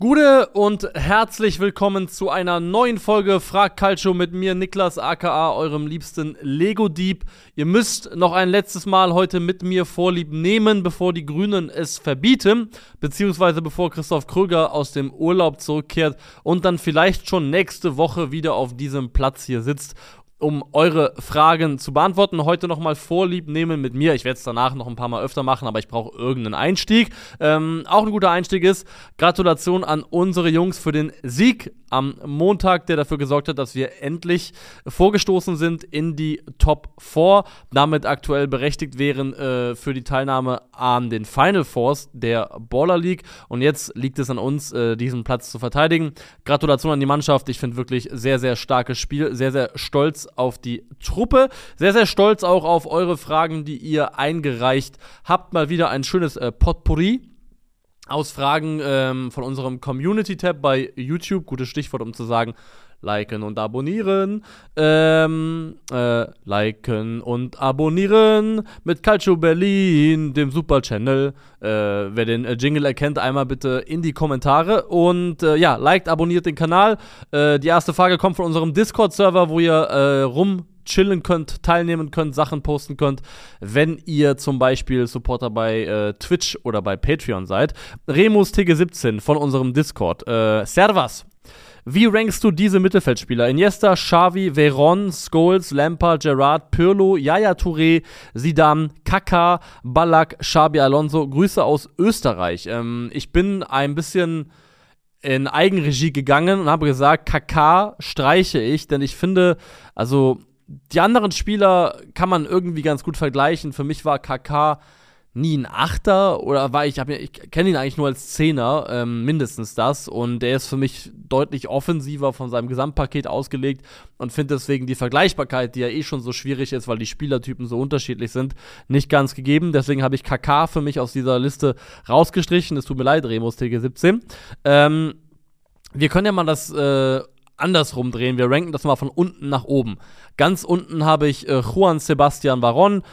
Gute und herzlich willkommen zu einer neuen Folge Frag Calcio mit mir, Niklas, aka eurem liebsten Lego-Dieb. Ihr müsst noch ein letztes Mal heute mit mir Vorlieb nehmen, bevor die Grünen es verbieten, beziehungsweise bevor Christoph Kröger aus dem Urlaub zurückkehrt und dann vielleicht schon nächste Woche wieder auf diesem Platz hier sitzt, um eure Fragen zu beantworten. Heute nochmal Vorlieb nehmen mit mir. Ich werde es danach noch ein paar Mal öfter machen, aber ich brauche irgendeinen Einstieg. Auch ein guter Einstieg ist, Gratulation an unsere Jungs für den Sieg am Montag, der dafür gesorgt hat, dass wir endlich vorgestoßen sind in die Top 4, damit aktuell berechtigt wären für die Teilnahme an den Final Fours der Baller League. Und jetzt liegt es an uns, diesen Platz zu verteidigen. Gratulation an die Mannschaft. Ich finde wirklich sehr, sehr starkes Spiel. Sehr, sehr stolz auf die Truppe. Sehr, sehr stolz auch auf eure Fragen, die ihr eingereicht habt. Mal wieder ein schönes Potpourri aus Fragen von unserem Community-Tab bei YouTube. Gutes Stichwort, um zu sagen, liken und abonnieren. Liken und abonnieren mit Calcio Berlin, dem Super-Channel. Wer den Jingle erkennt, einmal bitte in die Kommentare. Und liked, abonniert den Kanal. Die erste Frage kommt von unserem Discord-Server, wo ihr chillen könnt, teilnehmen könnt, Sachen posten könnt, wenn ihr zum Beispiel Supporter bei Twitch oder bei Patreon seid. Remus TG17 von unserem Discord. Servus. Wie rankst du diese Mittelfeldspieler? Iniesta, Xavi, Veron, Scholes, Lampard, Gerrard, Pirlo, Yaya Touré, Zidane, Kaká, Ballack, Xabi Alonso. Grüße aus Österreich. Ich bin ein bisschen in Eigenregie gegangen und habe gesagt, Kaká streiche ich, denn ich finde, also die anderen Spieler kann man irgendwie ganz gut vergleichen. Für mich war Kaká nie ein Achter oder ich kenne ihn eigentlich nur als Zehner, mindestens das. Und der ist für mich deutlich offensiver von seinem Gesamtpaket ausgelegt und finde deswegen die Vergleichbarkeit, die ja schon so schwierig ist, weil die Spielertypen so unterschiedlich sind, nicht ganz gegeben. Deswegen habe ich Kaká für mich aus dieser Liste rausgestrichen. Es tut mir leid, Remus TG17. Wir können ja mal das andersrum drehen. Wir ranken das mal von unten nach oben. Ganz unten habe ich Juan Sebastian Veron,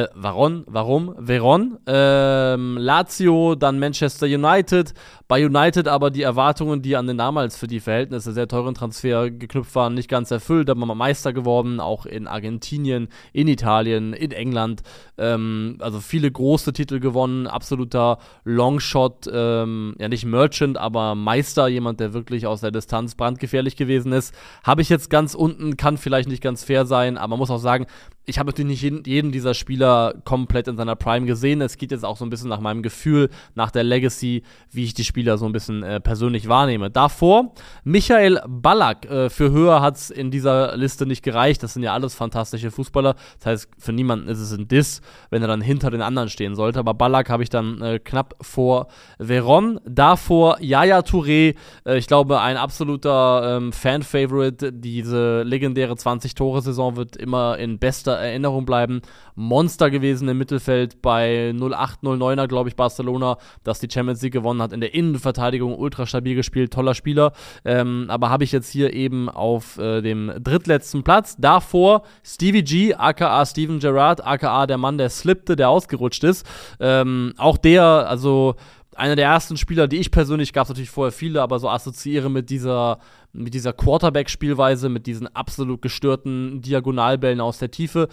Lazio, dann Manchester United. Bei United aber die Erwartungen, die an den damals für die Verhältnisse sehr teuren Transfer geknüpft waren, nicht ganz erfüllt. Da haben wir Meister geworden, auch in Argentinien, in Italien, in England. Also viele große Titel gewonnen, absoluter Longshot, nicht Merchant, aber Meister, jemand, der wirklich aus der Distanz brandgefährlich gewesen ist. Habe ich jetzt ganz unten, kann vielleicht nicht ganz fair sein, aber man muss auch sagen, ich habe natürlich nicht jeden dieser Spieler komplett in seiner Prime gesehen. Es geht jetzt auch so ein bisschen nach meinem Gefühl, nach der Legacy, wie ich die Spieler so ein bisschen persönlich wahrnehme. Davor Michael Ballack. Für höher hat es in dieser Liste nicht gereicht. Das sind ja alles fantastische Fußballer. Das heißt, für niemanden ist es ein Diss, wenn er dann hinter den anderen stehen sollte. Aber Ballack habe ich dann knapp vor Veron. Davor Yaya Touré. Ich glaube, ein absoluter Fan-Favorite. Diese legendäre 20-Tore-Saison wird immer in bester Erinnerung bleiben. Monster gewesen im Mittelfeld bei 08-09er, glaube ich, Barcelona, das die Champions League gewonnen hat. In der Innenverteidigung ultra stabil gespielt, toller Spieler. Aber habe ich jetzt hier eben auf dem drittletzten Platz. Davor Stevie G, aka Steven Gerrard, aka der Mann, der slippte, der ausgerutscht ist. Auch der, also einer der ersten Spieler, die ich persönlich, gab es natürlich vorher viele, aber so assoziiere mit dieser Quarterback-Spielweise, mit diesen absolut gestörten Diagonalbällen aus der Tiefe.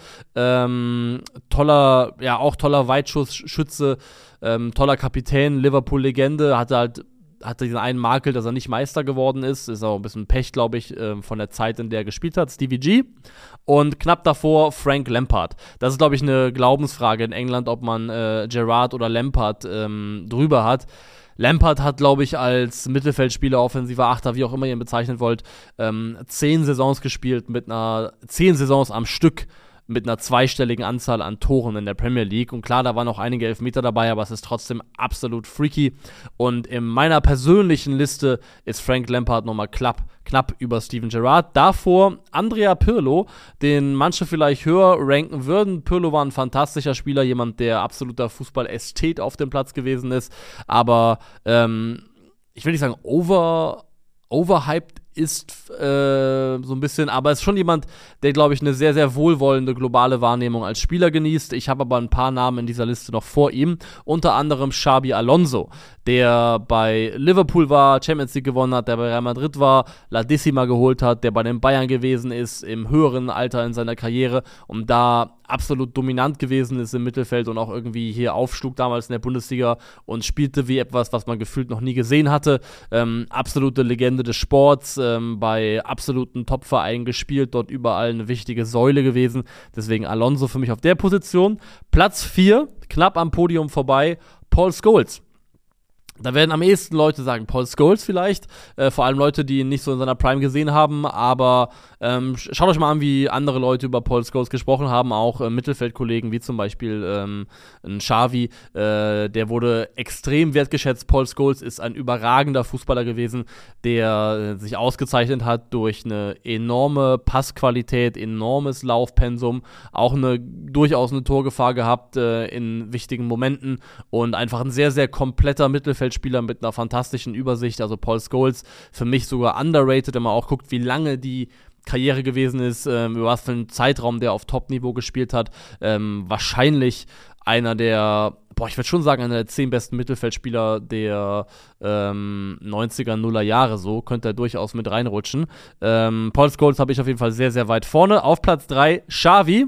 Toller Weitschussschütze, toller Kapitän, Liverpool-Legende, hatte diesen einen Makel, dass er nicht Meister geworden ist. Ist auch ein bisschen Pech, glaube ich, von der Zeit, in der er gespielt hat. Stevie G. Und knapp davor Frank Lampard. Das ist, glaube ich, eine Glaubensfrage in England, ob man Gerrard oder Lampard drüber hat. Lampard hat, glaube ich, als Mittelfeldspieler, offensiver Achter, wie auch immer ihr ihn bezeichnen wollt, 10 Saisons gespielt, 10 Saisons am Stück, mit einer zweistelligen Anzahl an Toren in der Premier League. Und klar, da waren auch einige Elfmeter dabei, aber es ist trotzdem absolut freaky. Und in meiner persönlichen Liste ist Frank Lampard nochmal knapp über Steven Gerrard. Davor Andrea Pirlo, den manche vielleicht höher ranken würden. Pirlo war ein fantastischer Spieler, jemand, der absoluter Fußball-Ästhet auf dem Platz gewesen ist. Aber ich will nicht sagen overhyped ist so ein bisschen, aber ist schon jemand, der, glaube ich, eine sehr, sehr wohlwollende globale Wahrnehmung als Spieler genießt. Ich habe aber ein paar Namen in dieser Liste noch vor ihm, unter anderem Xabi Alonso, der bei Liverpool war, Champions League gewonnen hat, der bei Real Madrid war, La Decima geholt hat, der bei den Bayern gewesen ist, im höheren Alter in seiner Karriere und da absolut dominant gewesen ist im Mittelfeld und auch irgendwie hier aufschlug damals in der Bundesliga und spielte wie etwas, was man gefühlt noch nie gesehen hatte. Absolute Legende des Sports, bei absoluten Top-Vereinen gespielt, dort überall eine wichtige Säule gewesen. Deswegen Alonso für mich auf der Position. Platz 4, knapp am Podium vorbei, Paul Scholes. Da werden am ehesten Leute sagen, Paul Scholes vielleicht, vor allem Leute, die ihn nicht so in seiner Prime gesehen haben, aber schaut euch mal an, wie andere Leute über Paul Scholes gesprochen haben, auch Mittelfeldkollegen, wie zum Beispiel ein Xavi, der wurde extrem wertgeschätzt. Paul Scholes ist ein überragender Fußballer gewesen, der sich ausgezeichnet hat durch eine enorme Passqualität, enormes Laufpensum, auch durchaus eine Torgefahr gehabt in wichtigen Momenten und einfach ein sehr, sehr kompletter Mittelfeldspieler mit einer fantastischen Übersicht. Also Paul Scholes für mich sogar underrated, wenn man auch guckt, wie lange die Karriere gewesen ist, über was für einen Zeitraum der auf Top-Niveau gespielt hat. Wahrscheinlich einer der, ich würde schon sagen, einer der 10 besten Mittelfeldspieler der 90er, 0er Jahre, so könnte er durchaus mit reinrutschen. Paul Scholes habe ich auf jeden Fall sehr, sehr weit vorne. Auf Platz 3 Xavi,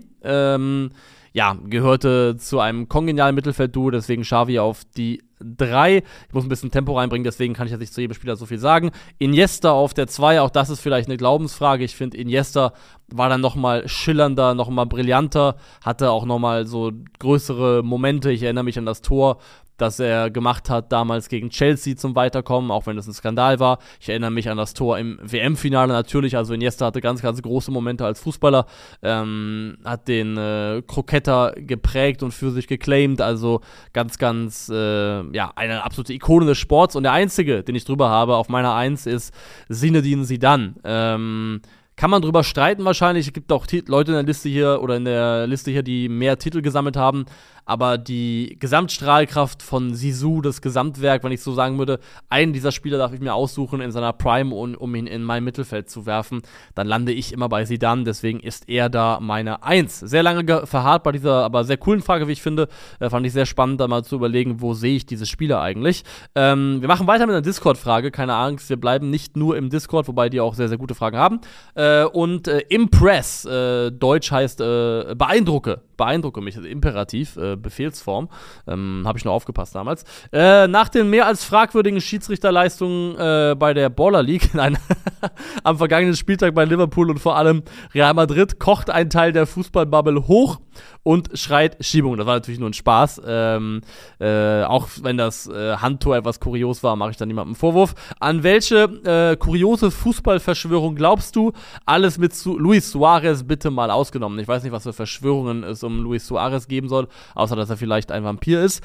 gehörte zu einem kongenialen Mittelfeldduo, deswegen Xavi auf die 3. Ich muss ein bisschen Tempo reinbringen, deswegen kann ich jetzt nicht zu jedem Spieler so viel sagen. Iniesta auf der 2, auch das ist vielleicht eine Glaubensfrage. Ich finde, Iniesta war dann nochmal schillernder, nochmal brillanter, hatte auch nochmal so größere Momente. Ich erinnere mich an das Tor, das er gemacht hat damals gegen Chelsea zum Weiterkommen, auch wenn das ein Skandal war. Ich erinnere mich an das Tor im WM-Finale natürlich, also Iniesta hatte ganz, ganz große Momente als Fußballer, hat den Kroketter geprägt und für sich geclaimed, also ganz, ganz, eine absolute Ikone des Sports und der einzige, den ich drüber habe auf meiner 1 ist Zinedine Zidane. Kann man drüber streiten wahrscheinlich. Es gibt auch Leute in der Liste hier, die mehr Titel gesammelt haben. Aber die Gesamtstrahlkraft von Zizou, das Gesamtwerk, wenn ich so sagen würde, einen dieser Spieler darf ich mir aussuchen in seiner Prime, um ihn in mein Mittelfeld zu werfen, dann lande ich immer bei Zidane. Deswegen ist er da meine 1. Sehr lange verharrt bei dieser, aber sehr coolen Frage, wie ich finde. Fand ich sehr spannend, da mal zu überlegen, wo sehe ich diese Spieler eigentlich. Wir machen weiter mit einer Discord-Frage. Keine Angst, wir bleiben nicht nur im Discord, wobei die auch sehr, sehr gute Fragen haben. Impress, Deutsch heißt beeindrucke mich, also Imperativ, Befehlsform, habe ich noch aufgepasst damals. Nach den mehr als fragwürdigen Schiedsrichterleistungen bei der Baller League, am vergangenen Spieltag bei Liverpool und vor allem Real Madrid, kocht ein Teil der Fußballbubble hoch und schreit Schiebung. Das war natürlich nur ein Spaß. Auch wenn das Handtor etwas kurios war, mache ich da niemandem Vorwurf. An welche kuriose Fußballverschwörung glaubst du? Alles mit Luis Suarez bitte mal ausgenommen. Ich weiß nicht, was für Verschwörungen es um Luis Suarez geben soll, außer dass er vielleicht ein Vampir ist.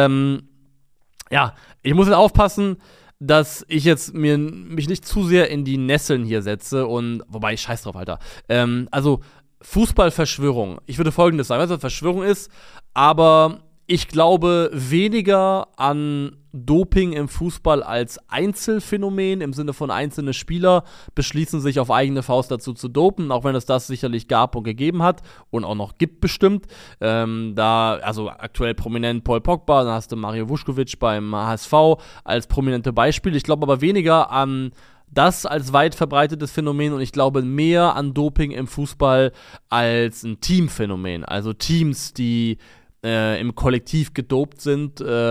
Ich muss jetzt aufpassen, dass ich jetzt mich nicht zu sehr in die Nesseln hier setze und, wobei, ich scheiß drauf, Alter. Fußballverschwörung. Ich würde Folgendes sagen, was Verschwörung ist, aber ich glaube weniger an Doping im Fußball als Einzelfänomen, im Sinne von einzelne Spieler beschließen sich auf eigene Faust dazu zu dopen, auch wenn es das sicherlich gab und gegeben hat und auch noch gibt bestimmt. Also aktuell prominent Paul Pogba, dann hast du Mario Vuskovic beim HSV als prominente Beispiele. Ich glaube aber weniger an das als weit verbreitetes Phänomen und ich glaube mehr an Doping im Fußball als ein Teamphänomen. Also Teams, die im Kollektiv gedopt sind da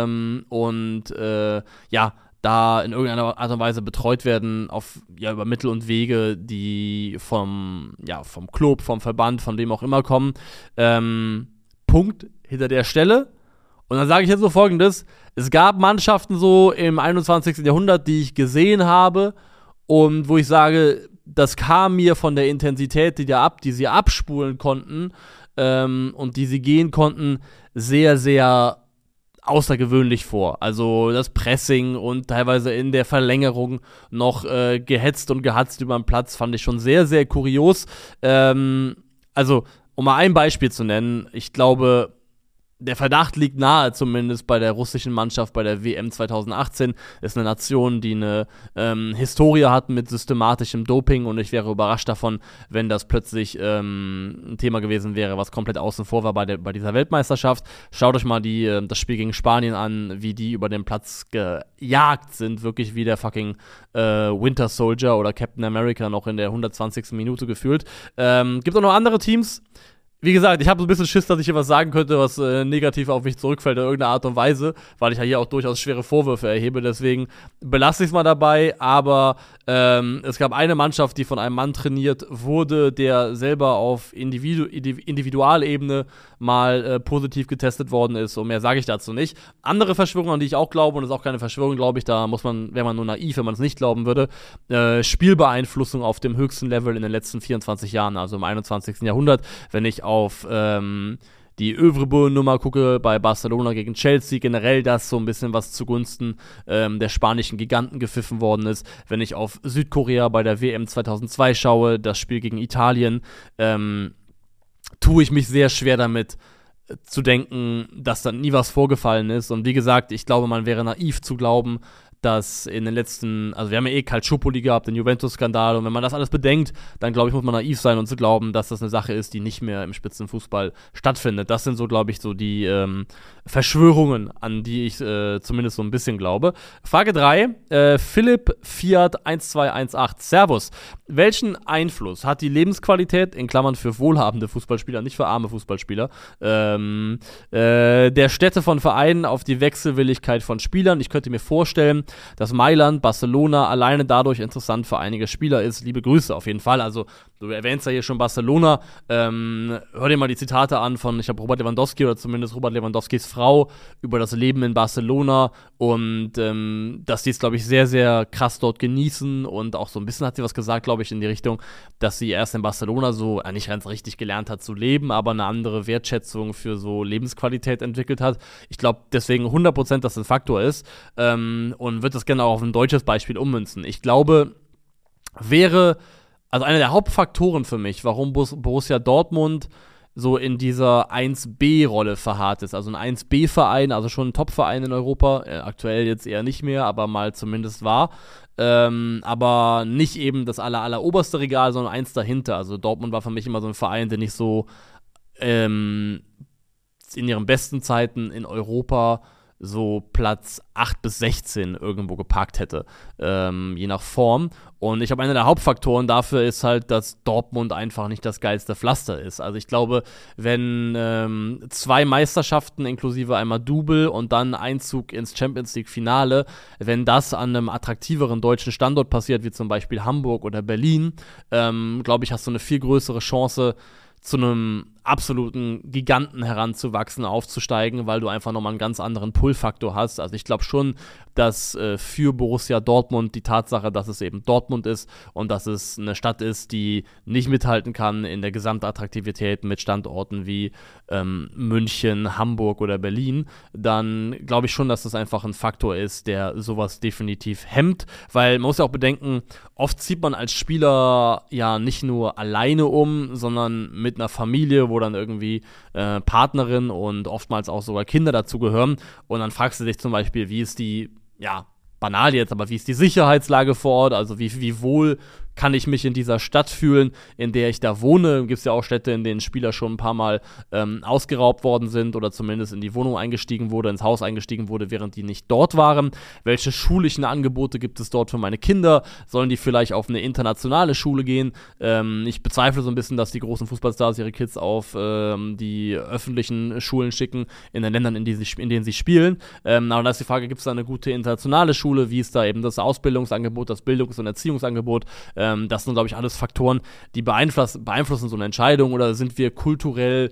in irgendeiner Art und Weise betreut werden über Mittel und Wege, die vom Club, vom Verband, von wem auch immer kommen. Punkt hinter der Stelle. Und dann sage ich jetzt so Folgendes: Es gab Mannschaften so im 21. Jahrhundert, die ich gesehen habe und wo ich sage, das kam mir von der Intensität, die sie abspulen konnten und die sie gehen konnten, sehr, sehr außergewöhnlich vor. Also das Pressing und teilweise in der Verlängerung noch gehetzt und gehatzt über den Platz fand ich schon sehr, sehr kurios. Um mal ein Beispiel zu nennen, ich glaube, der Verdacht liegt nahe, zumindest bei der russischen Mannschaft bei der WM 2018. Ist eine Nation, die eine Historie hat mit systematischem Doping, und ich wäre überrascht davon, wenn das plötzlich ein Thema gewesen wäre, was komplett außen vor war bei dieser Weltmeisterschaft. Schaut euch mal das Spiel gegen Spanien an, wie die über den Platz gejagt sind, wirklich wie der fucking Winter Soldier oder Captain America noch in der 120. Minute gefühlt. Gibt auch noch andere Teams. Wie gesagt, ich habe so ein bisschen Schiss, dass ich hier was sagen könnte, was negativ auf mich zurückfällt in irgendeiner Art und Weise, weil ich ja hier auch durchaus schwere Vorwürfe erhebe. Deswegen belasse ich es mal dabei. Aber es gab eine Mannschaft, die von einem Mann trainiert wurde, der selber auf Individualebene mal positiv getestet worden ist. Und mehr sage ich dazu nicht. Andere Verschwörungen, an die ich auch glaube, und das ist auch keine Verschwörung, glaube ich, da wäre man nur naiv, wenn man es nicht glauben würde. Spielbeeinflussung auf dem höchsten Level in den letzten 24 Jahren, also im 21. Jahrhundert. Wenn ich auf die Övre-Nummer gucke bei Barcelona gegen Chelsea, generell das so ein bisschen was zugunsten der spanischen Giganten gepfiffen worden ist. Wenn ich auf Südkorea bei der WM 2002 schaue, das Spiel gegen Italien, tue ich mich sehr schwer damit zu denken, dass da nie was vorgefallen ist. Und wie gesagt, ich glaube, man wäre naiv zu glauben, dass in den letzten, also wir haben ja Calciopoli gehabt, den Juventus-Skandal, und wenn man das alles bedenkt, dann glaube ich, muss man naiv sein und zu glauben, dass das eine Sache ist, die nicht mehr im Spitzenfußball stattfindet. Das sind so, glaube ich, so die Verschwörungen, an die ich zumindest so ein bisschen glaube. Frage 3, Philipp Fiat 1218, Servus. Welchen Einfluss hat die Lebensqualität, in Klammern für wohlhabende Fußballspieler, nicht für arme Fußballspieler, der Städte von Vereinen auf die Wechselwilligkeit von Spielern? Ich könnte mir vorstellen, dass Mailand, Barcelona alleine dadurch interessant für einige Spieler ist. Liebe Grüße auf jeden Fall. Also, du erwähnst ja hier schon Barcelona. Hör dir mal die Zitate an von, ich glaube, Robert Lewandowski oder zumindest Robert Lewandowskis Frau über das Leben in Barcelona und dass die es, glaube ich, sehr, sehr krass dort genießen, und auch so ein bisschen hat sie was gesagt, glaube ich, in die Richtung, dass sie erst in Barcelona so nicht ganz richtig gelernt hat zu leben, aber eine andere Wertschätzung für so Lebensqualität entwickelt hat. Ich glaube deswegen 100%, dass das ein Faktor ist, und würde das gerne auch auf ein deutsches Beispiel ummünzen. Ich glaube, also einer der Hauptfaktoren für mich, warum Borussia Dortmund so in dieser 1B-Rolle verharrt ist. Also ein 1B-Verein, also schon ein Top-Verein in Europa, aktuell jetzt eher nicht mehr, aber mal zumindest war. Aber nicht eben das alleroberste Regal, sondern eins dahinter. Also Dortmund war für mich immer so ein Verein, der nicht so in ihren besten Zeiten in Europa so Platz 8 bis 16 irgendwo geparkt hätte, je nach Form. Und ich glaube, einer der Hauptfaktoren dafür ist halt, dass Dortmund einfach nicht das geilste Pflaster ist. Also ich glaube, wenn 2 Meisterschaften inklusive einmal Double und dann Einzug ins Champions-League-Finale, wenn das an einem attraktiveren deutschen Standort passiert, wie zum Beispiel Hamburg oder Berlin, glaube ich, hast du eine viel größere Chance, zu einem absoluten Giganten heranzuwachsen, aufzusteigen, weil du einfach nochmal einen ganz anderen Pull-Faktor hast. Also ich glaube schon, dass für Borussia Dortmund die Tatsache, dass es eben Dortmund ist und dass es eine Stadt ist, die nicht mithalten kann in der Gesamtattraktivität mit Standorten wie München, Hamburg oder Berlin, dann glaube ich schon, dass das einfach ein Faktor ist, der sowas definitiv hemmt, weil man muss ja auch bedenken, oft zieht man als Spieler ja nicht nur alleine sondern mit einer Familie, wo dann irgendwie Partnerin und oftmals auch sogar Kinder dazugehören. Und dann fragst du dich zum Beispiel, wie ist die, ja, banal jetzt, aber wie ist die Sicherheitslage vor Ort? Also wie wohl kann ich mich in dieser Stadt fühlen, in der ich da wohne? Gibt es ja auch Städte, in denen Spieler schon ein paar Mal ausgeraubt worden sind oder zumindest in die Wohnung eingestiegen wurde, ins Haus eingestiegen wurde, während die nicht dort waren. Welche schulischen Angebote gibt es dort für meine Kinder? Sollen die vielleicht auf eine internationale Schule gehen? Ich bezweifle so ein bisschen, dass die großen Fußballstars ihre Kids auf die öffentlichen Schulen schicken, in den Ländern, in denen sie spielen. Aber da ist die Frage, gibt es da eine gute internationale Schule? Wie ist da eben das Ausbildungsangebot, das Bildungs- und Erziehungsangebot? Das sind, glaube ich, alles Faktoren, die beeinflussen so eine Entscheidung, oder sind wir kulturell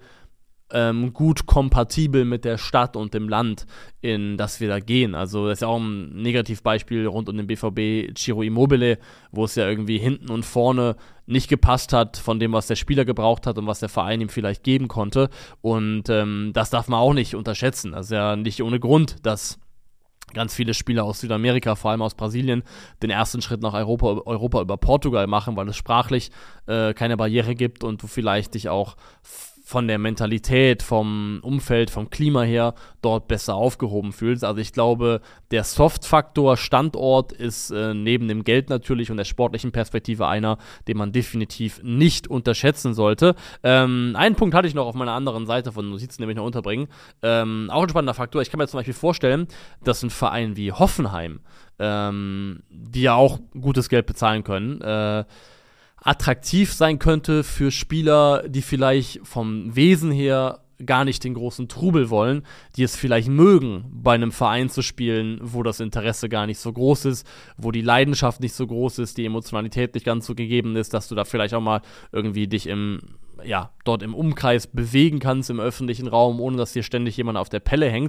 gut kompatibel mit der Stadt und dem Land, in das wir da gehen. Also das ist ja auch ein Negativbeispiel rund um den BVB Ciro Immobile, wo es ja irgendwie hinten und vorne nicht gepasst hat von dem, was der Spieler gebraucht hat und was der Verein ihm vielleicht geben konnte. Und das darf man auch nicht unterschätzen. Das ist ja nicht ohne Grund, dass ganz viele Spieler aus Südamerika, vor allem aus Brasilien, den ersten Schritt nach Europa über Portugal machen, weil es sprachlich keine Barriere gibt und du vielleicht dich auch von der Mentalität, vom Umfeld, vom Klima her dort besser aufgehoben fühlst. Also ich glaube, der Soft-Faktor Standort ist neben dem Geld natürlich und der sportlichen Perspektive einer, den man definitiv nicht unterschätzen sollte. Einen Punkt hatte ich noch auf meiner anderen Seite von Notizen, nämlich noch unterbringen. Auch ein spannender Faktor. Ich kann mir zum Beispiel vorstellen, dass ein Verein wie Hoffenheim, die ja auch gutes Geld bezahlen können, attraktiv sein könnte für Spieler, die vielleicht vom Wesen her gar nicht den großen Trubel wollen, die es vielleicht mögen, bei einem Verein zu spielen, wo das Interesse gar nicht so groß ist, wo die Leidenschaft nicht so groß ist, die Emotionalität nicht ganz so gegeben ist, dass du da vielleicht auch mal irgendwie dich dort im Umkreis bewegen kannst im öffentlichen Raum, ohne dass dir ständig jemand auf der Pelle hängt.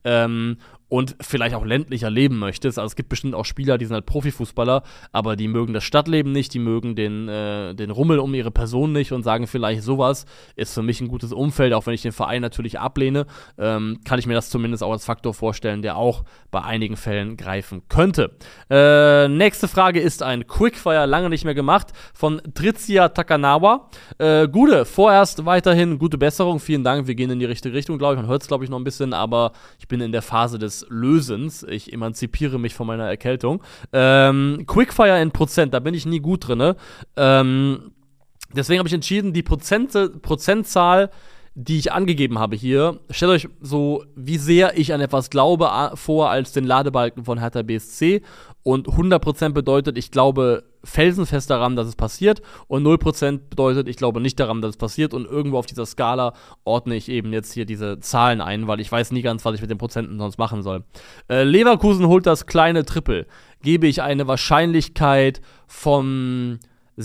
Und vielleicht auch ländlicher leben möchtest. Also es gibt bestimmt auch Spieler, die sind halt Profifußballer, aber die mögen das Stadtleben nicht, die mögen den Rummel um ihre Person nicht und sagen vielleicht, sowas ist für mich ein gutes Umfeld, auch wenn ich den Verein natürlich ablehne, kann ich mir das zumindest auch als Faktor vorstellen, der auch bei einigen Fällen greifen könnte. Nächste Frage ist ein Quickfire, lange nicht mehr gemacht, von Trizia Takanawa. Gude, vorerst weiterhin gute Besserung, vielen Dank, wir gehen in die richtige Richtung, glaube ich, man hört es, glaube ich, noch ein bisschen, aber ich bin in der Phase des Lösens. Ich emanzipiere mich von meiner Erkältung. Quickfire in Prozent, da bin ich nie gut drin. Deswegen habe ich entschieden, die Prozentzahl, die ich angegeben habe hier, stellt euch so, wie sehr ich an etwas glaube, vor als den Ladebalken von Hertha BSC. Und 100% bedeutet, ich glaube felsenfest daran, dass es passiert. Und 0% bedeutet, ich glaube nicht daran, dass es passiert. Und irgendwo auf dieser Skala ordne ich eben jetzt hier diese Zahlen ein, weil ich weiß nie ganz, was ich mit den Prozenten sonst machen soll. Leverkusen holt das kleine Triple. Gebe ich eine Wahrscheinlichkeit von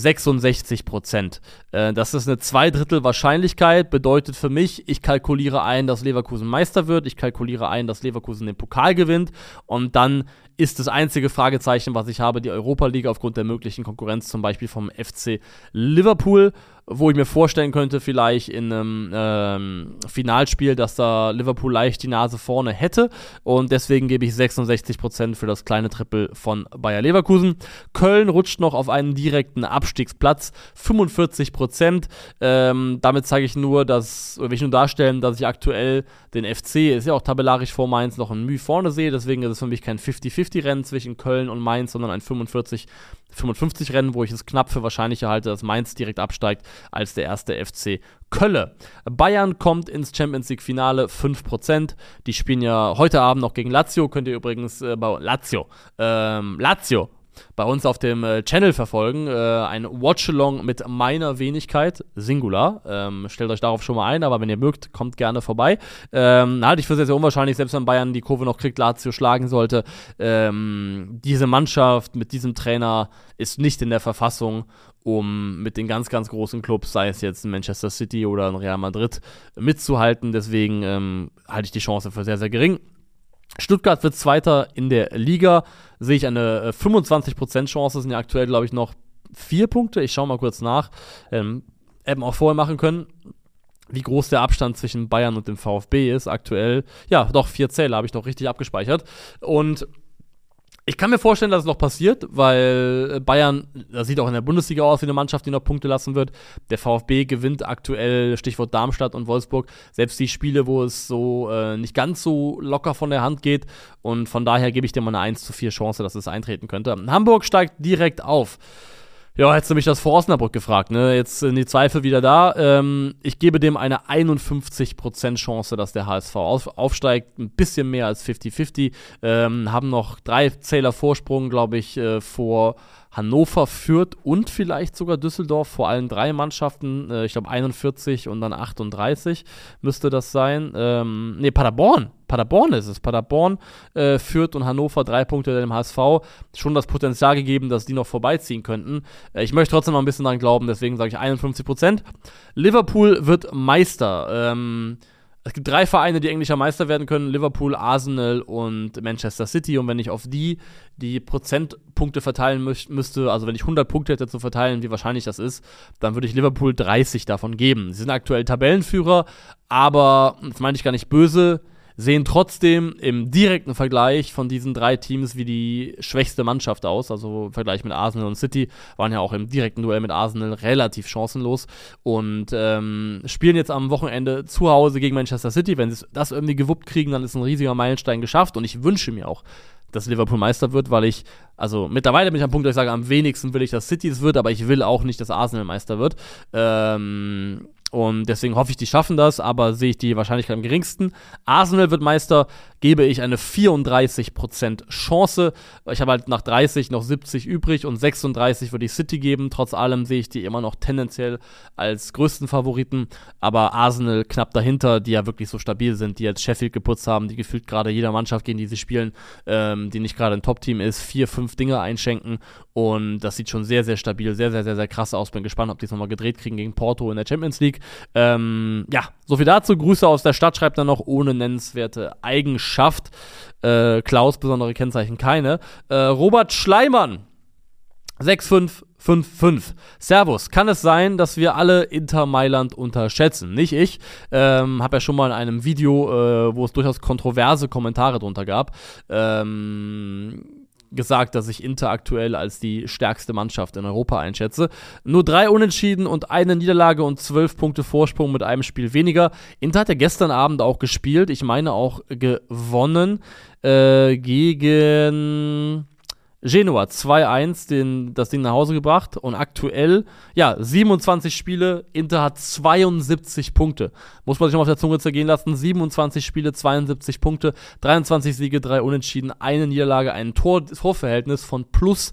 66%. Das ist eine 2/3 Wahrscheinlichkeit, bedeutet für mich, ich kalkuliere ein, dass Leverkusen Meister wird, ich kalkuliere ein, dass Leverkusen den Pokal gewinnt und dann ist das einzige Fragezeichen, was ich habe, die Europa League aufgrund der möglichen Konkurrenz, zum Beispiel vom FC Liverpool, wo ich mir vorstellen könnte, vielleicht in einem Finalspiel, dass da Liverpool leicht die Nase vorne hätte und deswegen gebe ich 66% für das kleine Triple von Bayer Leverkusen. Köln rutscht noch auf einen direkten Abstiegsplatz, 45%. Damit zeige ich nur, will ich nur darstellen, dass ich aktuell den FC, ist ja auch tabellarisch vor Mainz, noch ein Mühe vorne sehe, deswegen ist es für mich kein 50-50-Rennen zwischen Köln und Mainz, sondern ein 55-Rennen, wo ich es knapp für wahrscheinlicher halte, dass Mainz direkt absteigt als der erste FC Kölle. Bayern kommt ins Champions-League-Finale, 5%. Die spielen ja heute Abend noch gegen Lazio. Könnt ihr übrigens bei Lazio bei uns auf dem Channel verfolgen. Ein Watch-Along mit meiner Wenigkeit, Singular. Stellt euch darauf schon mal ein, aber wenn ihr mögt, kommt gerne vorbei. Halte ich für sehr, sehr unwahrscheinlich, selbst wenn Bayern die Kurve noch kriegt, Lazio schlagen sollte. Diese Mannschaft mit diesem Trainer ist nicht in der Verfassung, um mit den ganz, ganz großen Clubs, sei es jetzt ein Manchester City oder ein Real Madrid, mitzuhalten. Deswegen halte ich die Chance für sehr, sehr gering. Stuttgart wird Zweiter in der Liga, sehe ich eine 25% Chance, sind ja aktuell, glaube ich, noch 4 Punkte. Ich schaue mal kurz nach. Hätten auch vorher machen können, wie groß der Abstand zwischen Bayern und dem VfB ist aktuell. Ja, doch, 4 Zähler habe ich doch richtig abgespeichert. Und ich kann mir vorstellen, dass es noch passiert, weil Bayern, das sieht auch in der Bundesliga aus wie eine Mannschaft, die noch Punkte lassen wird. Der VfB gewinnt aktuell, Stichwort Darmstadt und Wolfsburg, selbst die Spiele, wo es so nicht ganz so locker von der Hand geht. Und von daher gebe ich dir mal eine 1:4 Chance, dass es eintreten könnte. Hamburg steigt direkt auf. Ja, hättest du mich das vor Osnabrück gefragt, ne? Jetzt sind die Zweifel wieder da. Ich gebe dem eine 51% Chance, dass der HSV aufsteigt. Ein bisschen mehr als 50-50. Haben noch 3 Zähler Vorsprung, glaube ich, vor Hannover, Fürth und vielleicht sogar Düsseldorf, vor allen 3 Mannschaften. Ich glaube 41 und dann 38 müsste das sein. Paderborn. Paderborn ist es. Paderborn, Fürth und Hannover, 3 Punkte dem HSV. Schon das Potenzial gegeben, dass die noch vorbeiziehen könnten. Ich möchte trotzdem noch ein bisschen daran glauben, deswegen sage ich 51%. Liverpool wird Meister. Es gibt 3 Vereine, die englischer Meister werden können: Liverpool, Arsenal und Manchester City. Und wenn ich auf die Prozentpunkte verteilen müsste, also wenn ich 100 Punkte hätte zu verteilen, wie wahrscheinlich das ist, dann würde ich Liverpool 30 davon geben. Sie sind aktuell Tabellenführer, aber, das meine ich gar nicht böse, sehen trotzdem im direkten Vergleich von diesen 3 Teams wie die schwächste Mannschaft aus. Also im Vergleich mit Arsenal und City waren ja auch im direkten Duell mit Arsenal relativ chancenlos und spielen jetzt am Wochenende zu Hause gegen Manchester City. Wenn sie das irgendwie gewuppt kriegen, dann ist ein riesiger Meilenstein geschafft und ich wünsche mir auch, dass Liverpool Meister wird, weil also mittlerweile bin ich am Punkt, dass ich sage, am wenigsten will ich, dass City es wird, aber ich will auch nicht, dass Arsenal Meister wird. Und deswegen hoffe ich, die schaffen das, aber sehe ich die Wahrscheinlichkeit am geringsten. Arsenal wird Meister, gebe ich eine 34% Chance. Ich habe halt nach 30 noch 70 übrig und 36 würde ich City geben. Trotz allem sehe ich die immer noch tendenziell als größten Favoriten. Aber Arsenal knapp dahinter, die ja wirklich so stabil sind, die jetzt Sheffield geputzt haben, die gefühlt gerade jeder Mannschaft, gegen die sie spielen, die nicht gerade ein Top-Team ist, 4-5 Dinge einschenken. Und das sieht schon sehr, sehr stabil, sehr, sehr, sehr, sehr krass aus. Bin gespannt, ob die es nochmal gedreht kriegen gegen Porto in der Champions League. Ja, soviel dazu. Grüße aus der Stadt, schreibt er noch, ohne nennenswerte Eigenschaft. Klaus, besondere Kennzeichen keine. Robert Schleimann, 6555. Servus, kann es sein, dass wir alle Inter Mailand unterschätzen? Nicht ich. Habe ja schon mal in einem Video, wo es durchaus kontroverse Kommentare drunter gab, gesagt, dass ich Inter aktuell als die stärkste Mannschaft in Europa einschätze. Nur 3 Unentschieden und eine Niederlage und 12 Punkte Vorsprung mit einem Spiel weniger. Inter hat ja gestern Abend auch gespielt. Ich meine auch gewonnen gegen Genua 2-1, das Ding nach Hause gebracht und aktuell, 27 Spiele, Inter hat 72 Punkte. Muss man sich mal auf der Zunge zergehen lassen, 27 Spiele, 72 Punkte, 23 Siege, 3 Unentschieden, eine Niederlage, ein Torverhältnis von plus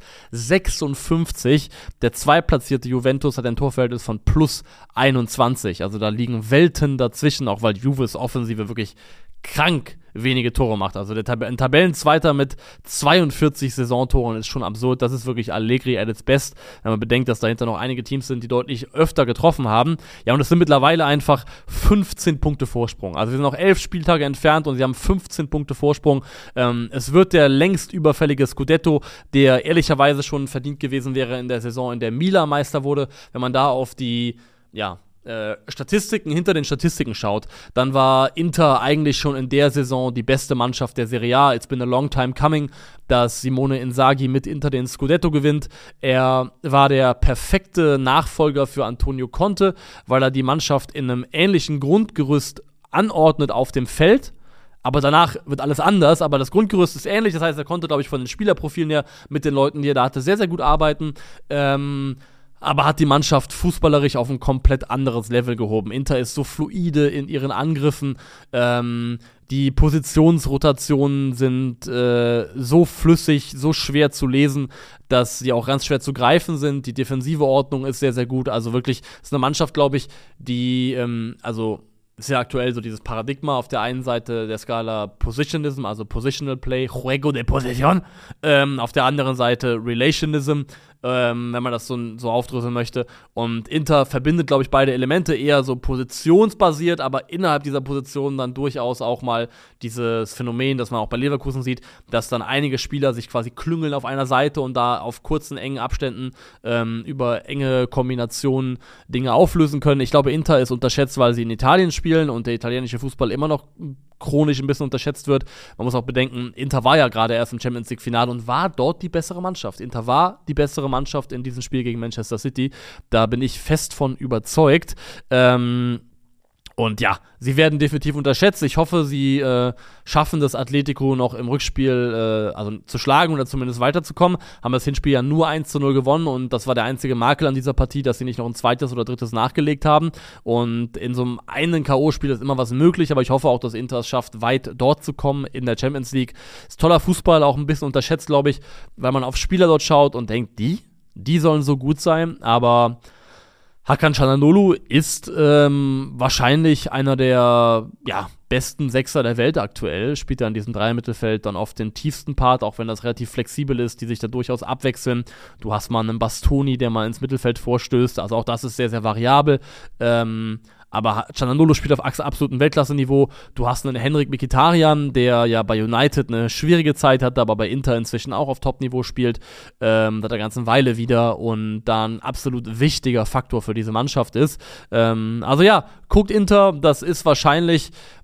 56. Der zweitplatzierte Juventus hat ein Torverhältnis von plus 21. Also da liegen Welten dazwischen, auch weil Juves Offensive wirklich krank wenige Tore macht. Also ein Tabellenzweiter mit 42 Saisontoren ist schon absurd. Das ist wirklich Allegri at its best, wenn man bedenkt, dass dahinter noch einige Teams sind, die deutlich öfter getroffen haben. Ja, und es sind mittlerweile einfach 15 Punkte Vorsprung. Also wir sind noch 11 Spieltage entfernt und sie haben 15 Punkte Vorsprung. Es wird der längst überfällige Scudetto, der ehrlicherweise schon verdient gewesen wäre in der Saison, in der Milan Meister wurde. Wenn man da auf die, Statistiken hinter den Statistiken schaut, dann war Inter eigentlich schon in der Saison die beste Mannschaft der Serie A. It's been a long time coming, dass Simone Inzaghi mit Inter den Scudetto gewinnt. Er war der perfekte Nachfolger für Antonio Conte, weil er die Mannschaft in einem ähnlichen Grundgerüst anordnet auf dem Feld. Aber danach wird alles anders, aber das Grundgerüst ist ähnlich. Das heißt, er konnte, glaube ich, von den Spielerprofilen her mit den Leuten, die er da hatte, sehr, sehr gut arbeiten. Aber hat die Mannschaft fußballerisch auf ein komplett anderes Level gehoben. Inter ist so fluide in ihren Angriffen. Die Positionsrotationen sind so flüssig, so schwer zu lesen, dass sie auch ganz schwer zu greifen sind. Die defensive Ordnung ist sehr, sehr gut. Also wirklich, ist eine Mannschaft, glaube ich, die, ist ja aktuell so dieses Paradigma auf der einen Seite der Skala Positionism, also Positional Play, Juego de Posición, auf der anderen Seite Relationism, wenn man das so aufdröseln möchte. Und Inter verbindet, glaube ich, beide Elemente, eher so positionsbasiert, aber innerhalb dieser Position dann durchaus auch mal dieses Phänomen, das man auch bei Leverkusen sieht, dass dann einige Spieler sich quasi klüngeln auf einer Seite und da auf kurzen, engen Abständen über enge Kombinationen Dinge auflösen können. Ich glaube, Inter ist unterschätzt, weil sie in Italien spielen und der italienische Fußball immer noch chronisch ein bisschen unterschätzt wird. Man muss auch bedenken, Inter war ja gerade erst im Champions League Finale und war dort die bessere Mannschaft. Inter war die bessere Mannschaft in diesem Spiel gegen Manchester City. Da bin ich fest von überzeugt. Und ja, sie werden definitiv unterschätzt. Ich hoffe, sie schaffen das Atletico noch im Rückspiel zu schlagen oder zumindest weiterzukommen. Haben das Hinspiel ja nur 1-0 gewonnen und das war der einzige Makel an dieser Partie, dass sie nicht noch ein zweites oder drittes nachgelegt haben. Und in so einem einen K.O.-Spiel ist immer was möglich, aber ich hoffe auch, dass Inter es schafft, weit dort zu kommen in der Champions League. Ist toller Fußball, auch ein bisschen unterschätzt, glaube ich, weil man auf Spieler dort schaut und denkt, die sollen so gut sein, aber Hakan Çalhanoğlu ist wahrscheinlich einer der besten Sechser der Welt aktuell, spielt er in diesem Dreier-Mittelfeld dann oft den tiefsten Part, auch wenn das relativ flexibel ist, die sich da durchaus abwechseln. Du hast mal einen Bastoni, der mal ins Mittelfeld vorstößt, also auch das ist sehr, sehr variabel. Aber Çalhanoğlu spielt auf absolutem Weltklasse-Niveau. Du hast einen Henrik Mkhitaryan, der ja bei United eine schwierige Zeit hatte, aber bei Inter inzwischen auch auf Top-Niveau spielt, seit der ganzen Weile wieder und da ein absolut wichtiger Faktor für diese Mannschaft ist. Guckt Inter, das ist wahrscheinlich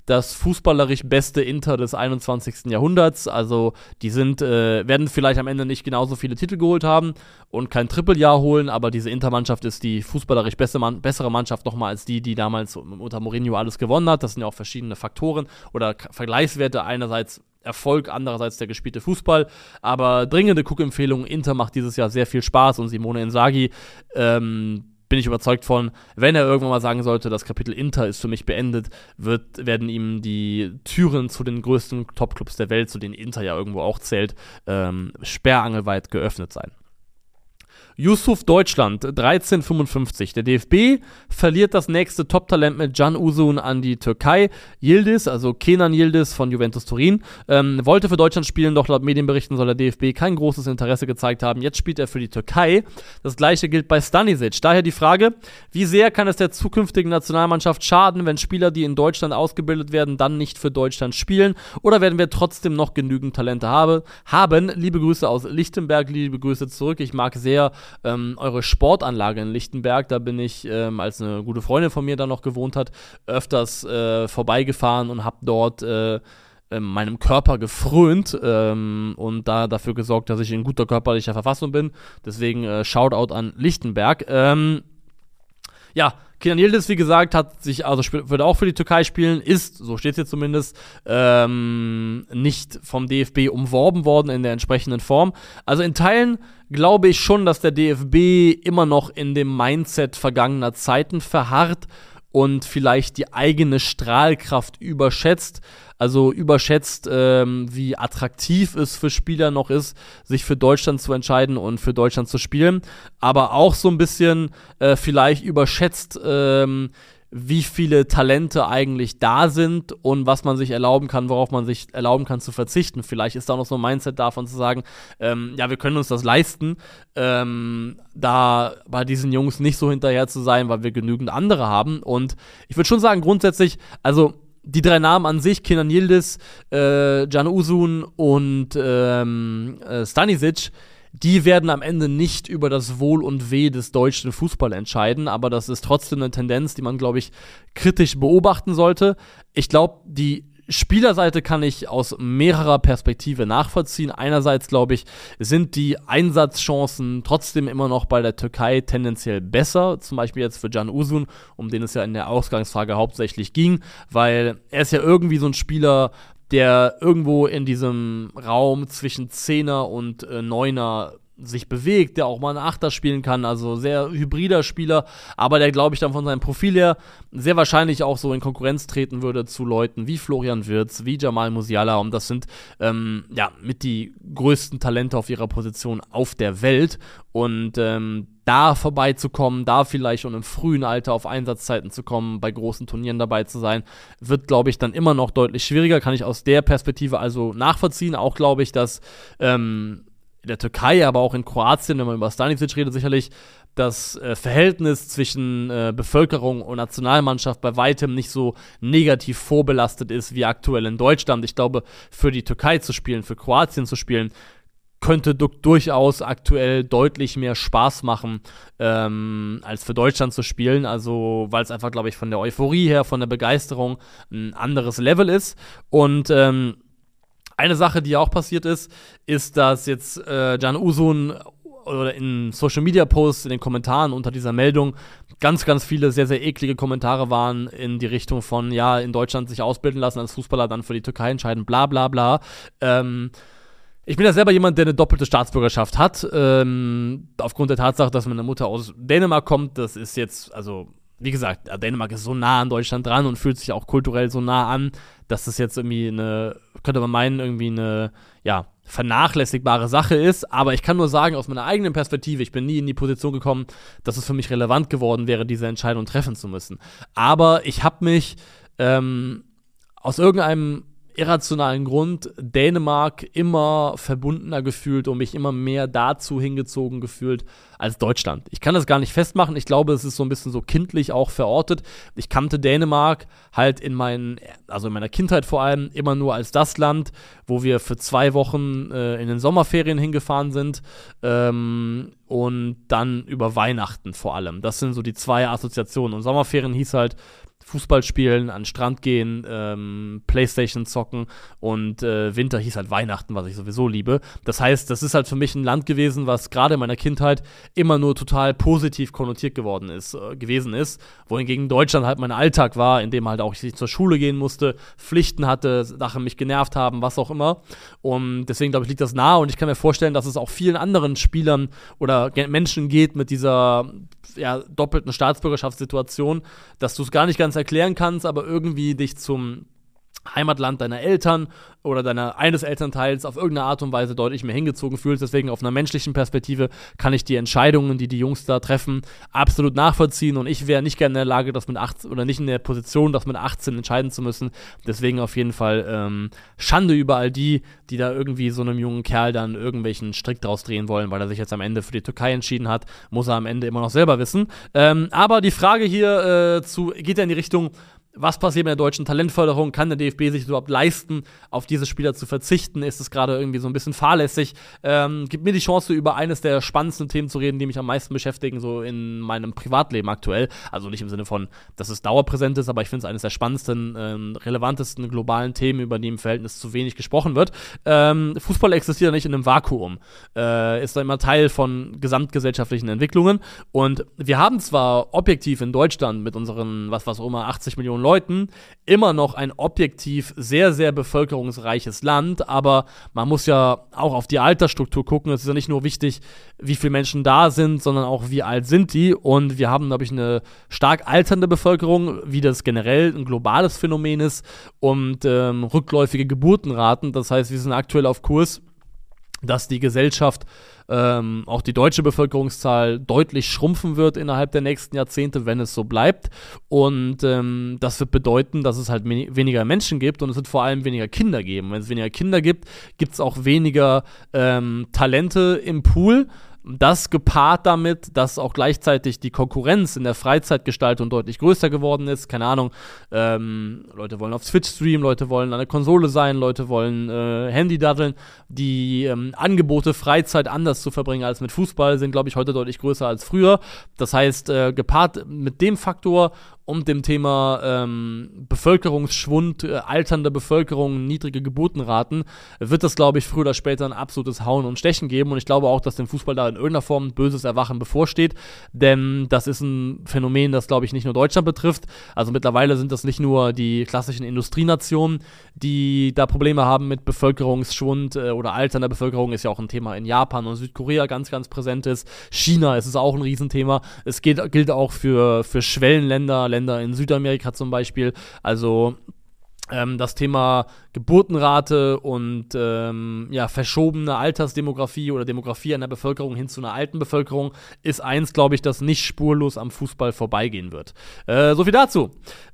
das fußballerisch beste Inter des 21. Jahrhunderts. Also die werden vielleicht am Ende nicht genauso viele Titel geholt haben und kein Trippeljahr holen, aber diese Inter-Mannschaft ist die fußballerisch bessere Mannschaft nochmal als die damals unter Mourinho alles gewonnen hat. Das sind ja auch verschiedene Faktoren oder Vergleichswerte. Einerseits Erfolg, andererseits der gespielte Fußball, aber dringende Guckempfehlung, Inter macht dieses Jahr sehr viel Spaß und Simone Inzaghi, bin ich überzeugt von, wenn er irgendwann mal sagen sollte, das Kapitel Inter ist für mich beendet, werden ihm die Türen zu den größten Topclubs der Welt, zu denen Inter ja irgendwo auch zählt, sperrangelweit geöffnet sein. Yusuf Deutschland, 1355. Der DFB verliert das nächste Top-Talent mit Can Uzun an die Türkei. Yildiz, also Kenan Yildiz von Juventus Turin, wollte für Deutschland spielen, doch laut Medienberichten soll der DFB kein großes Interesse gezeigt haben. Jetzt spielt er für die Türkei. Das gleiche gilt bei Stanisic. Daher die Frage, wie sehr kann es der zukünftigen Nationalmannschaft schaden, wenn Spieler, die in Deutschland ausgebildet werden, dann nicht für Deutschland spielen? Oder werden wir trotzdem noch genügend Talente haben? Liebe Grüße aus Lichtenberg, liebe Grüße zurück. Ich mag sehr eure Sportanlage in Lichtenberg, da bin ich, als eine gute Freundin von mir da noch gewohnt hat, öfters vorbeigefahren und habe dort meinem Körper gefrönt und dafür gesorgt, dass ich in guter körperlicher Verfassung bin. Deswegen Shoutout an Lichtenberg. Kenan Yildiz, wie gesagt, wird auch für die Türkei spielen, so steht es jetzt zumindest, nicht vom DFB umworben worden in der entsprechenden Form. Also in Teilen glaube ich schon, dass der DFB immer noch in dem Mindset vergangener Zeiten verharrt und vielleicht die eigene Strahlkraft überschätzt. Also überschätzt, wie attraktiv es für Spieler noch ist, sich für Deutschland zu entscheiden und für Deutschland zu spielen. Aber auch so ein bisschen vielleicht überschätzt, wie viele Talente eigentlich da sind und was man sich erlauben kann, worauf man sich erlauben kann zu verzichten. Vielleicht ist da noch so ein Mindset davon zu sagen, wir können uns das leisten, da bei diesen Jungs nicht so hinterher zu sein, weil wir genügend andere haben. Und ich würde schon sagen, grundsätzlich, also die drei Namen an sich, Kenan Yildiz, Can Uzun und Stanisic, die werden am Ende nicht über das Wohl und Weh des deutschen Fußballs entscheiden, aber das ist trotzdem eine Tendenz, die man, glaube ich, kritisch beobachten sollte. Ich glaube, die Spielerseite kann ich aus mehrerer Perspektive nachvollziehen. Einerseits, glaube ich, sind die Einsatzchancen trotzdem immer noch bei der Türkei tendenziell besser. Zum Beispiel jetzt für Can Uzun, um den es ja in der Ausgangsfrage hauptsächlich ging, weil er ist ja irgendwie so ein Spieler, der irgendwo in diesem Raum zwischen Zehner und Neuner sich bewegt, der auch mal einen Achter spielen kann, also sehr hybrider Spieler, aber der, glaube ich, dann von seinem Profil her sehr wahrscheinlich auch so in Konkurrenz treten würde zu Leuten wie Florian Wirtz, wie Jamal Musiala, und das sind mit die größten Talente auf ihrer Position auf der Welt, und da vorbeizukommen, da vielleicht schon im frühen Alter auf Einsatzzeiten zu kommen, bei großen Turnieren dabei zu sein, wird, glaube ich, dann immer noch deutlich schwieriger, kann ich aus der Perspektive also nachvollziehen. Auch glaube ich, dass in der Türkei, aber auch in Kroatien, wenn man über Stanisic redet, sicherlich das Verhältnis zwischen Bevölkerung und Nationalmannschaft bei weitem nicht so negativ vorbelastet ist wie aktuell in Deutschland. Ich glaube, für die Türkei zu spielen, für Kroatien zu spielen, könnte durchaus aktuell deutlich mehr Spaß machen, als für Deutschland zu spielen. Also, weil es einfach, glaube ich, von der Euphorie her, von der Begeisterung ein anderes Level ist. Und eine Sache, die auch passiert ist, dass jetzt Can Uzun oder in Social-Media-Posts, in den Kommentaren unter dieser Meldung ganz, ganz viele sehr, sehr eklige Kommentare waren in die Richtung von, in Deutschland sich ausbilden lassen als Fußballer, dann für die Türkei entscheiden, bla bla bla. Ich bin ja selber jemand, der eine doppelte Staatsbürgerschaft hat, aufgrund der Tatsache, dass meine Mutter aus Dänemark kommt. Das ist jetzt, also wie gesagt, Dänemark ist so nah an Deutschland dran und fühlt sich auch kulturell so nah an, dass das jetzt irgendwie könnte man meinen, irgendwie eine, vernachlässigbare Sache ist. Aber ich kann nur sagen, aus meiner eigenen Perspektive, ich bin nie in die Position gekommen, dass es für mich relevant geworden wäre, diese Entscheidung treffen zu müssen. Aber ich habe mich aus irgendeinem irrationalen Grund Dänemark immer verbundener gefühlt und mich immer mehr dazu hingezogen gefühlt als Deutschland. Ich kann das gar nicht festmachen. Ich glaube, es ist so ein bisschen so kindlich auch verortet. Ich kannte Dänemark halt in meiner Kindheit vor allem immer nur als das Land, wo wir für 2 Wochen in den Sommerferien hingefahren sind und dann über Weihnachten vor allem. Das sind so die 2 Assoziationen. Und Sommerferien hieß halt Fußball spielen, an den Strand gehen, Playstation zocken und Winter hieß halt Weihnachten, was ich sowieso liebe. Das heißt, das ist halt für mich ein Land gewesen, was gerade in meiner Kindheit immer nur total positiv konnotiert gewesen ist, wohingegen Deutschland halt mein Alltag war, in dem halt auch ich zur Schule gehen musste, Pflichten hatte, Sachen mich genervt haben, was auch immer. Und deswegen, glaube ich, liegt das nahe und ich kann mir vorstellen, dass es auch vielen anderen Spielern oder Menschen geht mit dieser doppelten Staatsbürgerschaftssituation, dass du es gar nicht ganz erklären kannst, aber irgendwie dich zum Heimatland deiner Eltern oder eines Elternteils auf irgendeine Art und Weise deutlich mehr hingezogen fühlst. Deswegen auf einer menschlichen Perspektive kann ich die Entscheidungen, die Jungs da treffen, absolut nachvollziehen und ich wäre nicht gerne in der Lage, das mit 18 oder nicht in der Position, das mit 18 entscheiden zu müssen. Deswegen auf jeden Fall Schande über all die da irgendwie so einem jungen Kerl dann irgendwelchen Strick draus drehen wollen, weil er sich jetzt am Ende für die Türkei entschieden hat, muss er am Ende immer noch selber wissen. Aber die Frage hier geht ja in die Richtung, was passiert mit der deutschen Talentförderung? Kann der DFB sich überhaupt leisten, auf diese Spieler zu verzichten? Ist es gerade irgendwie so ein bisschen fahrlässig? Gibt mir die Chance, über eines der spannendsten Themen zu reden, die mich am meisten beschäftigen, so in meinem Privatleben aktuell. Also nicht im Sinne von, dass es dauerpräsent ist, aber ich finde es eines der spannendsten, relevantesten globalen Themen, über die im Verhältnis zu wenig gesprochen wird. Fußball existiert ja nicht in einem Vakuum. Ist da immer Teil von gesamtgesellschaftlichen Entwicklungen. Und wir haben zwar objektiv in Deutschland mit unseren, was auch immer, 80 Millionen Leuten immer noch ein objektiv sehr, sehr bevölkerungsreiches Land, aber man muss ja auch auf die Altersstruktur gucken. Es ist ja nicht nur wichtig, wie viele Menschen da sind, sondern auch, wie alt sind die. Und wir haben, glaube ich, eine stark alternde Bevölkerung, wie das generell ein globales Phänomen ist, und rückläufige Geburtenraten. Das heißt, wir sind aktuell auf Kurs, dass die Gesellschaft, auch die deutsche Bevölkerungszahl deutlich schrumpfen wird innerhalb der nächsten Jahrzehnte, wenn es so bleibt. Und das wird bedeuten, dass es halt weniger Menschen gibt und es wird vor allem weniger Kinder geben. Wenn es weniger Kinder gibt, gibt es auch weniger Talente im Pool. Das gepaart damit, dass auch gleichzeitig die Konkurrenz in der Freizeitgestaltung deutlich größer geworden ist. Keine Ahnung, Leute wollen auf Twitch streamen, Leute wollen an der Konsole sein, Leute wollen Handy daddeln. Die Angebote, Freizeit anders zu verbringen als mit Fußball, sind, glaube ich, heute deutlich größer als früher. Das heißt, gepaart mit dem Faktor und dem Thema Bevölkerungsschwund, alternde Bevölkerung, niedrige Geburtenraten, wird das, glaube ich, früher oder später ein absolutes Hauen und Stechen geben. Und ich glaube auch, dass dem Fußball da in irgendeiner Form ein böses Erwachen bevorsteht. Denn das ist ein Phänomen, das, glaube ich, nicht nur Deutschland betrifft. Also mittlerweile sind das nicht nur die klassischen Industrienationen, die da Probleme haben mit Bevölkerungsschwund oder alternder Bevölkerung. Ist ja auch ein Thema in Japan und Südkorea ganz, ganz präsent ist. China ist es auch ein Riesenthema. Es gilt auch für Schwellenländer, Länder in Südamerika zum Beispiel. Also das Thema Geburtenrate und verschobene Altersdemografie oder Demografie einer Bevölkerung hin zu einer alten Bevölkerung ist eins, glaube ich, das nicht spurlos am Fußball vorbeigehen wird. So viel dazu.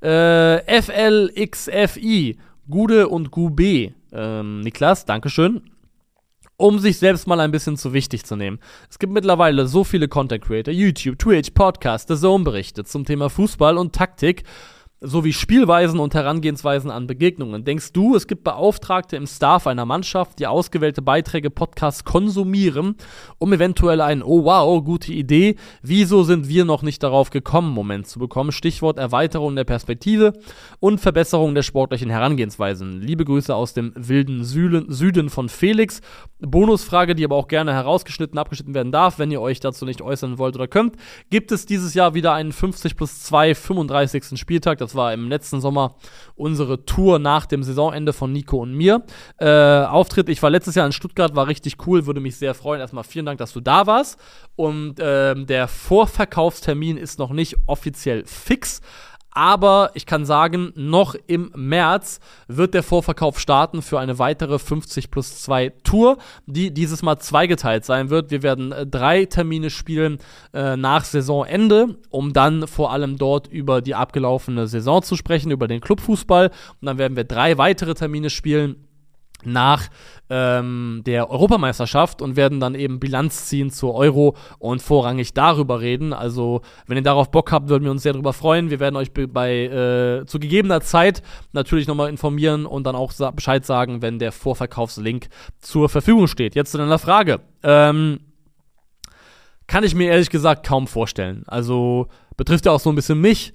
FLXFI, Gude und Gube. Niklas, Dankeschön. Um sich selbst mal ein bisschen zu wichtig zu nehmen. Es gibt mittlerweile so viele Content Creator, YouTube, Twitch, Podcast, The Zone berichtet zum Thema Fußball und Taktik, sowie Spielweisen und Herangehensweisen an Begegnungen. Denkst du, es gibt Beauftragte im Staff einer Mannschaft, die ausgewählte Beiträge, Podcasts konsumieren, um eventuell einen "Oh wow, gute Idee, wieso sind wir noch nicht darauf gekommen" Moment zu bekommen? Stichwort Erweiterung der Perspektive und Verbesserung der sportlichen Herangehensweisen. Liebe Grüße aus dem wilden Süden von Felix. Bonusfrage, die aber auch gerne abgeschnitten werden darf, wenn ihr euch dazu nicht äußern wollt oder könnt. Gibt es dieses Jahr wieder einen 50+2 35. Spieltag? Das war im letzten Sommer unsere Tour nach dem Saisonende von Nico und mir. Auftritt, ich war letztes Jahr in Stuttgart, war richtig cool, würde mich sehr freuen. Erstmal vielen Dank, dass du da warst. Und der Vorverkaufstermin ist noch nicht offiziell fix. Aber ich kann sagen, noch im März wird der Vorverkauf starten für eine weitere 50+2 Tour, die dieses Mal zweigeteilt sein wird. Wir werden 3 Termine spielen nach Saisonende, um dann vor allem dort über die abgelaufene Saison zu sprechen, über den Clubfußball. Und dann werden wir 3 weitere Termine spielen nach der Europameisterschaft und werden dann eben Bilanz ziehen zur Euro und vorrangig darüber reden. Also, wenn ihr darauf Bock habt, würden wir uns sehr darüber freuen. Wir werden euch zu gegebener Zeit natürlich nochmal informieren und dann auch Bescheid sagen, wenn der Vorverkaufslink zur Verfügung steht. Jetzt zu deiner Frage. Kann ich mir ehrlich gesagt kaum vorstellen. Also, betrifft ja auch so ein bisschen mich.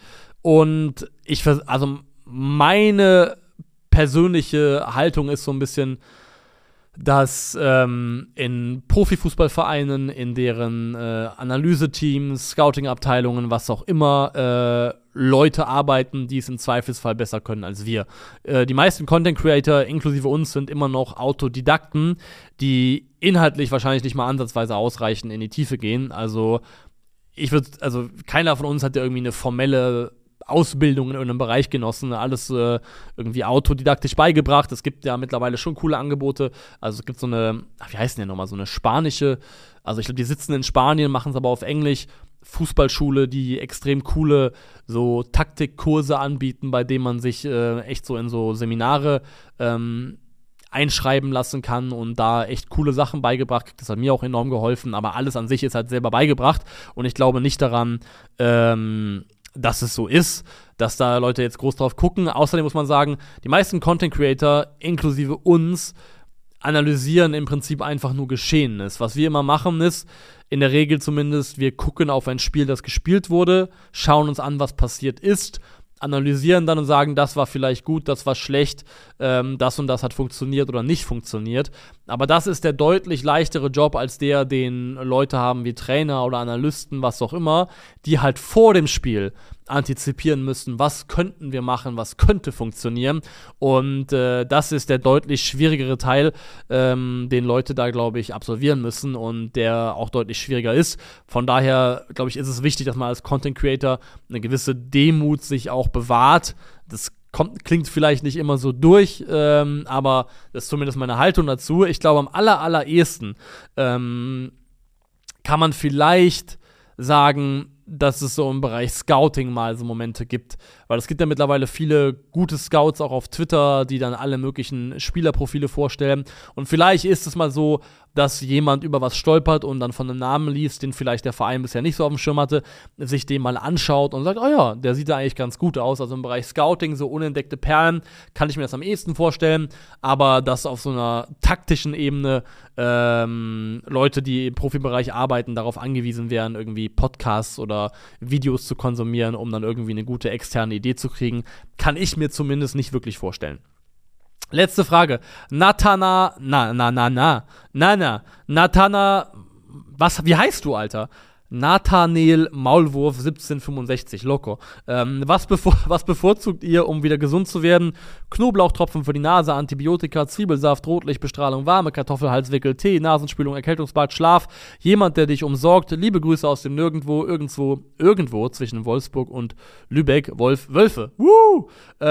Und also meine persönliche Haltung ist so ein bisschen, dass in Profifußballvereinen, in deren Analyseteams, Scouting-Abteilungen, was auch immer, Leute arbeiten, die es im Zweifelsfall besser können als wir. Die meisten Content-Creator, inklusive uns, sind immer noch Autodidakten, die inhaltlich wahrscheinlich nicht mal ansatzweise ausreichend in die Tiefe gehen. Also keiner von uns hat ja irgendwie eine formelle Ausbildung in irgendeinem Bereich genossen, alles irgendwie autodidaktisch beigebracht. Es gibt ja mittlerweile schon coole Angebote. Also es gibt so eine, wie heißt denn die nochmal, so eine spanische, also ich glaube, die sitzen in Spanien, machen es aber auf Englisch, Fußballschule, die extrem coole so Taktikkurse anbieten, bei denen man sich echt so in so Seminare einschreiben lassen kann und da echt coole Sachen beigebracht. Das hat mir auch enorm geholfen, aber alles an sich ist halt selber beigebracht und ich glaube nicht daran, dass es so ist, dass da Leute jetzt groß drauf gucken. Außerdem muss man sagen, die meisten Content-Creator, inklusive uns, analysieren im Prinzip einfach nur Geschehenes. Was wir immer machen ist, in der Regel zumindest, wir gucken auf ein Spiel, das gespielt wurde, schauen uns an, was passiert ist, analysieren dann und sagen, das war vielleicht gut, das war schlecht, das und das hat funktioniert oder nicht funktioniert. Aber das ist der deutlich leichtere Job als der, den Leute haben wie Trainer oder Analysten, was auch immer, die halt vor dem Spiel antizipieren müssen, was könnten wir machen, was könnte funktionieren. Und das ist der deutlich schwierigere Teil, den Leute da, glaube ich, absolvieren müssen und der auch deutlich schwieriger ist. Von daher, glaube ich, ist es wichtig, dass man als Content Creator eine gewisse Demut sich auch bewahrt. Das klingt vielleicht nicht immer so durch, aber das ist zumindest meine Haltung dazu. Ich glaube, am allerersten kann man vielleicht sagen, dass es so im Bereich Scouting mal so Momente gibt. Weil es gibt ja mittlerweile viele gute Scouts auch auf Twitter, die dann alle möglichen Spielerprofile vorstellen. Und vielleicht ist es mal so, dass jemand über was stolpert und dann von einem Namen liest, den vielleicht der Verein bisher nicht so auf dem Schirm hatte, sich den mal anschaut und sagt, oh ja, der sieht da eigentlich ganz gut aus. Also im Bereich Scouting, so unentdeckte Perlen, kann ich mir das am ehesten vorstellen. Aber dass auf so einer taktischen Ebene Leute, die im Profibereich arbeiten, darauf angewiesen wären, irgendwie Podcasts oder Videos zu konsumieren, um dann irgendwie eine gute externe Idee zu kriegen, kann ich mir zumindest nicht wirklich vorstellen. Letzte Frage. Nathana, wie heißt du, Alter? Nathanael Maulwurf 1765, Loco. Was bevorzugt ihr, um wieder gesund zu werden? Knoblauchtropfen für die Nase, Antibiotika, Zwiebelsaft, Rotlichtbestrahlung, warme Kartoffelhalswickel, Tee, Nasenspülung, Erkältungsbad, Schlaf, jemand, der dich umsorgt, liebe Grüße aus dem Nirgendwo, irgendwo zwischen Wolfsburg und Lübeck, Wölfe. Woo!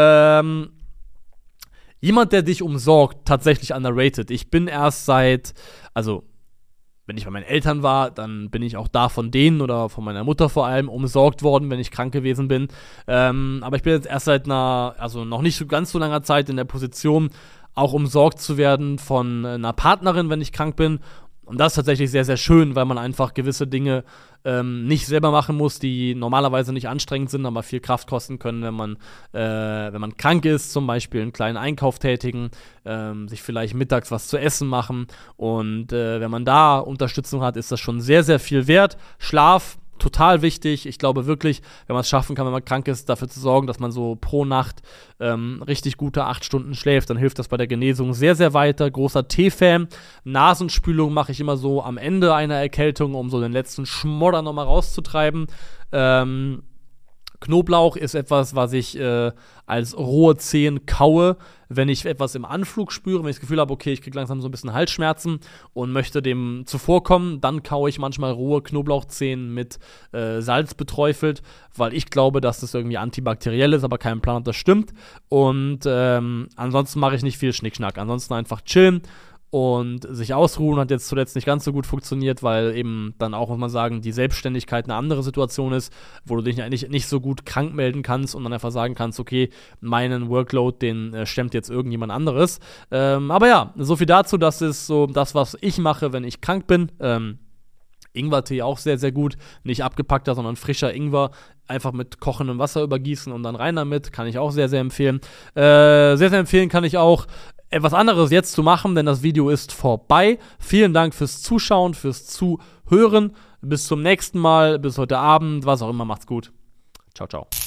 Jemand, der dich umsorgt, tatsächlich underrated. Ich bin erst wenn ich bei meinen Eltern war, dann bin ich auch da von denen oder von meiner Mutter vor allem umsorgt worden, wenn ich krank gewesen bin. Aber ich bin jetzt erst seit noch nicht so ganz so langer Zeit in der Position, auch umsorgt zu werden von einer Partnerin, wenn ich krank bin. Und das ist tatsächlich sehr, sehr schön, weil man einfach gewisse Dinge nicht selber machen muss, die normalerweise nicht anstrengend sind, aber viel Kraft kosten können, wenn man krank ist, zum Beispiel einen kleinen Einkauf tätigen, sich vielleicht mittags was zu essen machen. Und wenn man da Unterstützung hat, ist das schon sehr, sehr viel wert. Schlaf, total wichtig. Ich glaube wirklich, wenn man es schaffen kann, wenn man krank ist, dafür zu sorgen, dass man so pro Nacht richtig gute 8 Stunden schläft, dann hilft das bei der Genesung sehr, sehr weiter. Großer Tee-Fan. Nasenspülung mache ich immer so am Ende einer Erkältung, um so den letzten Schmodder nochmal rauszutreiben. Knoblauch ist etwas, was ich als rohe Zehen kaue, wenn ich etwas im Anflug spüre, wenn ich das Gefühl habe, okay, ich kriege langsam so ein bisschen Halsschmerzen und möchte dem zuvorkommen, dann kaue ich manchmal rohe Knoblauchzehen mit Salz beträufelt, weil ich glaube, dass das irgendwie antibakteriell ist, aber keinen Plan, ob das stimmt. Und ansonsten mache ich nicht viel Schnickschnack. Ansonsten einfach chillen und sich ausruhen. Hat jetzt zuletzt nicht ganz so gut funktioniert, weil eben dann auch, muss man sagen, die Selbstständigkeit eine andere Situation ist, wo du dich eigentlich nicht so gut krank melden kannst und dann einfach sagen kannst, okay, meinen Workload, den stemmt jetzt irgendjemand anderes. Aber ja, so viel dazu, das ist so das, was ich mache, wenn ich krank bin. Ingwertee auch sehr, sehr gut. Nicht abgepackter, sondern frischer Ingwer. Einfach mit kochendem Wasser übergießen und dann rein damit. Kann ich auch sehr, sehr empfehlen. Sehr, sehr empfehlen kann ich auch, etwas anderes jetzt zu machen, denn das Video ist vorbei. Vielen Dank fürs Zuschauen, fürs Zuhören. Bis zum nächsten Mal, bis heute Abend, was auch immer. Macht's gut. Ciao, ciao.